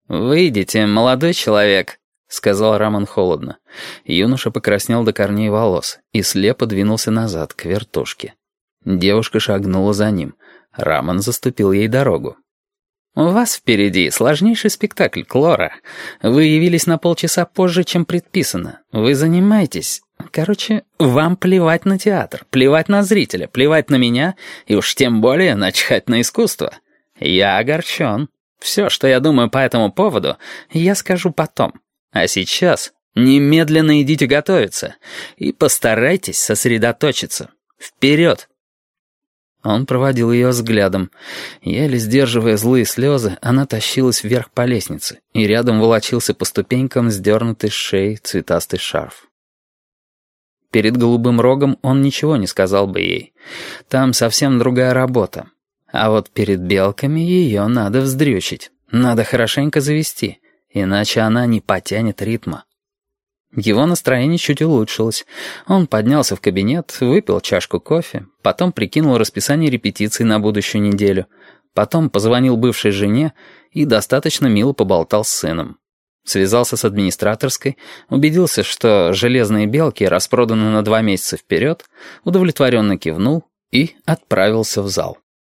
«Выйдите, молодой человек», — сказал Рамон холодно. Юноша покраснел до корней волос и слепо двинулся назад, к вертушке. Девушка шагнула за ним. Рамон заступил ей дорогу. «У вас впереди сложнейший спектакль, Клора. Вы явились на полчаса позже, чем предписано. Вы занимаетесь... Короче, вам плевать на театр, плевать на зрителя, плевать на меня и уж тем более начхать на искусство. Я огорчен. Все, что я думаю по этому поводу, я скажу потом. А сейчас немедленно идите готовиться и постарайтесь сосредоточиться. Вперед!» Он проводил ее взглядом. Еле сдерживая злые слезы, она тащилась вверх по лестнице, и рядом волочился по ступенькам сдернутый с шеи цветастый шарф. Перед голубым рогом он ничего не сказал бы ей. Там совсем другая работа. А вот перед белками ее надо вздрючить. Надо хорошенько завести, иначе она не потянет ритма. Его настроение чуть улучшилось. Он поднялся в кабинет, выпил чашку кофе, потом прикинул расписание репетиций на будущую неделю, потом позвонил бывшей жене и достаточно мило поболтал с сыном. Связался с администраторской, убедился, что железные белки распроданы на 2 месяца вперед, удовлетворенно кивнул и отправился в зал.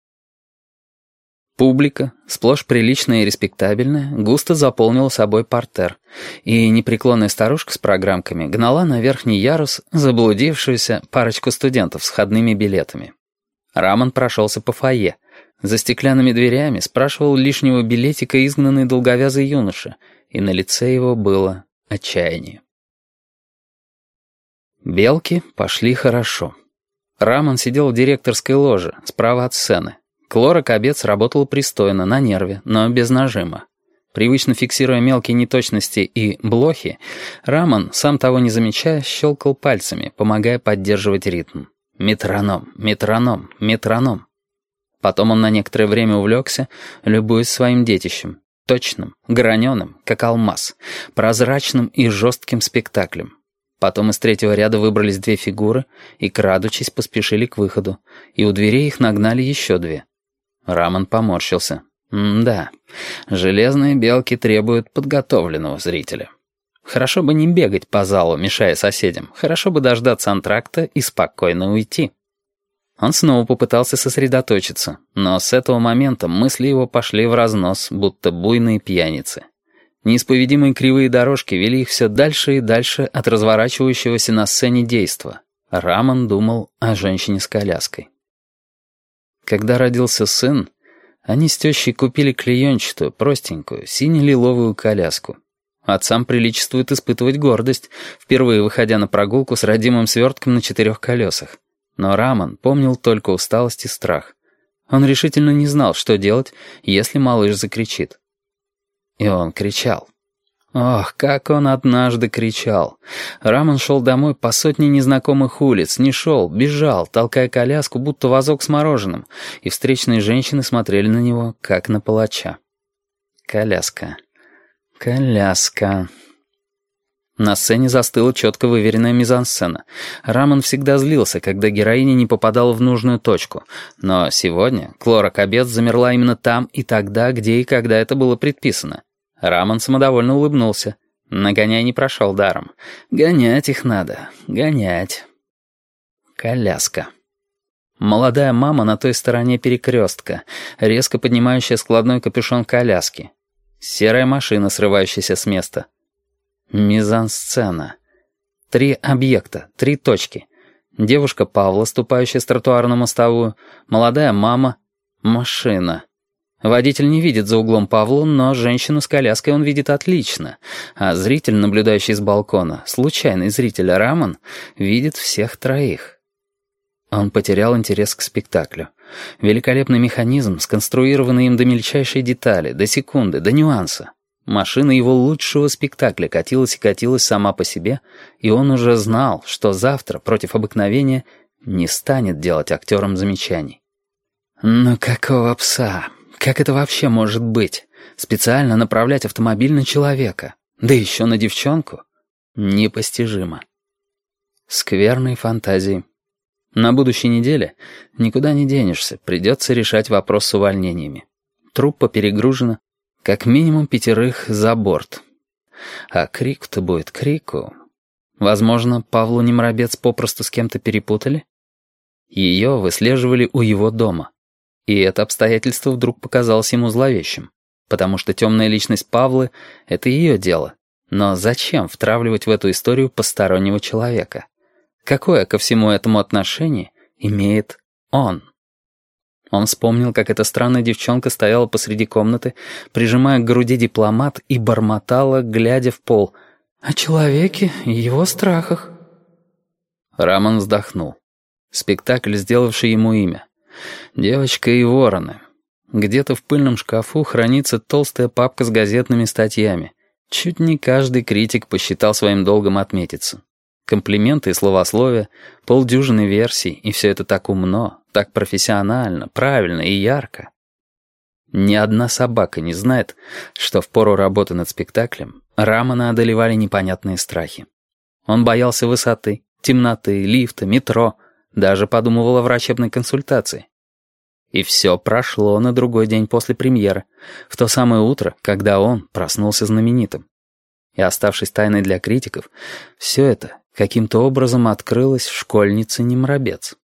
Публика, сплошь приличная и респектабельная, густо заполнила собой партер, и непреклонная старушка с программками гнала на верхний ярус заблудившуюся парочку студентов с входными билетами. Рамон прошелся по фойе. За стеклянными дверями спрашивал лишнего билетика изгнанный долговязый юноша, и на лице его было отчаяние. Белки пошли хорошо. Рамон сидел в директорской ложе, справа от сцены. Клора Кобец работала пристойно, на нерве, но без нажима. Привычно фиксируя мелкие неточности и блохи, Рамон, сам того не замечая, щелкал пальцами, помогая поддерживать ритм. Метроном, метроном, метроном. Потом он на некоторое время увлекся, любуясь своим детищем. Точным, граненым, как алмаз, прозрачным и жестким спектаклем. Потом из третьего ряда выбрались 2 фигуры и, крадучись, поспешили к выходу, и у дверей их нагнали еще 2. Рамон поморщился. Да, железные белки требуют подготовленного зрителя. Хорошо бы не бегать по залу, мешая соседям. Хорошо бы дождаться антракта и спокойно уйти. Он снова попытался сосредоточиться, но с этого момента мысли его пошли в разнос, будто буйные пьяницы. Неисповедимые кривые дорожки вели их все дальше и дальше от разворачивающегося на сцене действа. Рамон думал о женщине с коляской. Когда родился сын, они с тещей купили клеенчатую, простенькую, сине-лиловую коляску. Отцам приличествует испытывать гордость, впервые выходя на прогулку с родимым свертком на 4 колесах. Но Рамон помнил только усталость и страх. Он решительно не знал, что делать, если малыш закричит. И он кричал. Ох, как он однажды кричал. Рамон шел домой по сотне незнакомых улиц, не шел, бежал, толкая коляску, будто вазок с мороженым, и встречные женщины смотрели на него, как на палача. Коляска. Коляска. На сцене застыла четко выверенная мизансцена. Рамон всегда злился, когда героиня не попадала в нужную точку. Но сегодня Клора Кобец замерла именно там и тогда, где и когда это было предписано. Рамон самодовольно улыбнулся. Нагоняй не прошел даром. Гонять их надо, гонять. Коляска. Молодая мама на той стороне перекрестка, резко поднимающая складной капюшон коляски. Серая машина, срывающаяся с места. Мизансцена. 3 объекта, 3 точки. Девушка Павла, ступающая с тротуара на мостовую, молодая мама, машина. Водитель не видит за углом Павлу, но женщину с коляской он видит отлично, а зритель, наблюдающий с балкона, случайный зритель Рамон, видит всех 3. Он потерял интерес к спектаклю. Великолепный механизм, сконструированный им до мельчайшей детали, до секунды, до нюанса. Машина его лучшего спектакля катилась и катилась сама по себе, и он уже знал, что завтра, против обыкновения, не станет делать актерам замечаний. «Ну какого пса? Как это вообще может быть? Специально направлять автомобиль на человека? Да еще на девчонку? Непостижимо». Скверные фантазии. На будущей неделе никуда не денешься, придется решать вопрос с увольнениями. Труппа перегружена. Как минимум 5 за борт. А крику-то будет крику. Возможно, Павлу Немробец попросту с кем-то перепутали? Ее выслеживали у его дома. И это обстоятельство вдруг показалось ему зловещим, потому что темная личность Павлы — это ее дело. Но зачем втравливать в эту историю постороннего человека? Какое ко всему этому отношение имеет он? Он вспомнил, как эта странная девчонка стояла посреди комнаты, прижимая к груди дипломат и бормотала, глядя в пол, о человеке и его страхах. Рамон вздохнул. Спектакль, сделавший ему имя. «Девочка и вороны». Где-то в пыльном шкафу хранится толстая папка с газетными статьями. Чуть не каждый критик посчитал своим долгом отметиться. Комплименты и словословия, полдюжины версий, и все это так умно, так профессионально, правильно и ярко. Ни одна собака не знает, что в пору работы над спектаклем Рамона одолевали непонятные страхи. Он боялся высоты, темноты, лифта, метро, даже подумывал о врачебной консультации. И все прошло на другой день после премьеры, в то самое утро, когда он проснулся знаменитым. И, оставшись тайной для критиков, все это каким-то образом открылось школьнице Немробец.